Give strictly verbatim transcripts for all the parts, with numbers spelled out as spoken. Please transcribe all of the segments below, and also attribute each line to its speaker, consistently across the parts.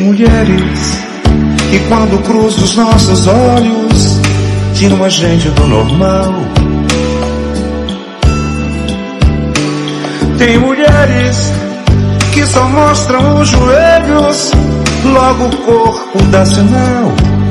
Speaker 1: mulheres que quando cruzam os nossos olhos tiram a gente do normal. Tem mulheres que só mostram os joelhos, logo o corpo dá sinal.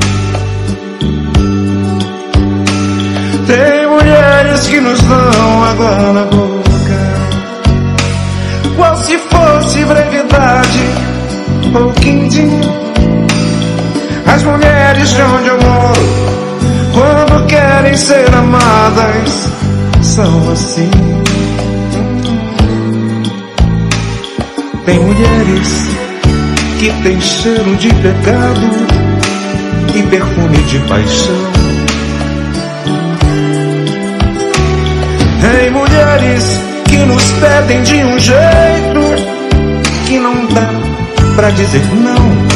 Speaker 1: Tem mulheres que nos dão água na boca, qual se fosse brevidade ou quindim. As mulheres de onde eu moro, quando querem ser amadas, são assim. Tem mulheres que têm cheiro de pecado e perfume de paixão. Tem mulheres que nos pedem de um jeito que não dá pra dizer não.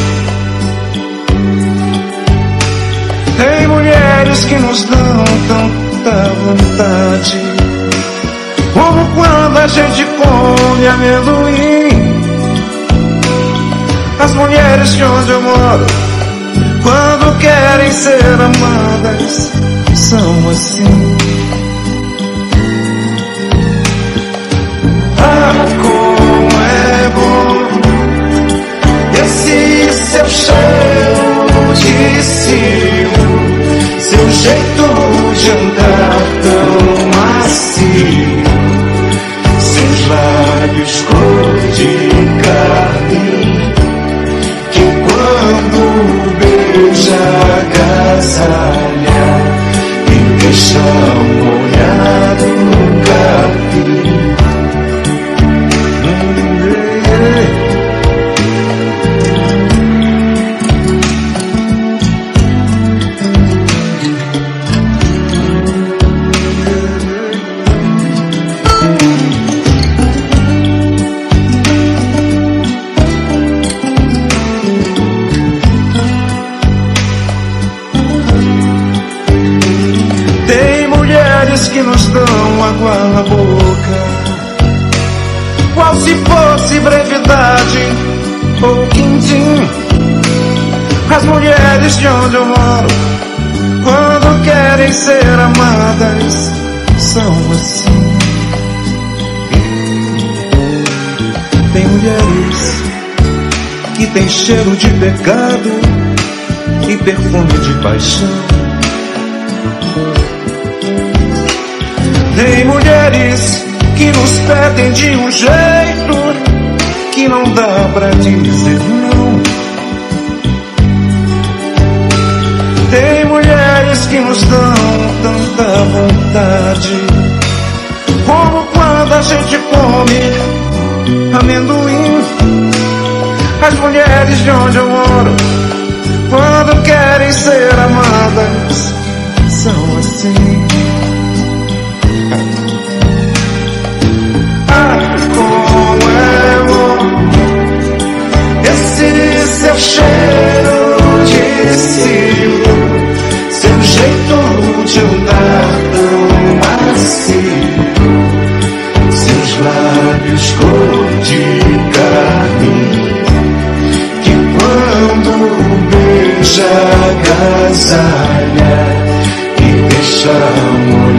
Speaker 1: Tem mulheres que nos dão tanta vontade, como quando a gente come amendoim. As mulheres de onde eu moro, quando querem ser amadas, são assim. Ah, como é bom esse seu cheiro de cio, seu jeito de andar tão macio, seus lábios cor de carne, que quando beija agasalha e deixa molhado no capim. Que nos dão água na boca, qual se fosse brevidade ou quindim. As mulheres de onde eu moro, quando querem ser amadas, são assim. Tem mulheres que têm cheiro de pecado e perfume de paixão. Tem mulheres que nos pedem de um jeito que não dá pra dizer não. Tem mulheres que nos dão tanta vontade, como quando a gente come amendoim. As mulheres de onde eu moro, quando querem ser amadas, são assim. Ah, como é bom esse seu cheiro de cio, seu jeito de andar tão macio, seus lábios cor de carne, que quando beija agasalha e deixa molhado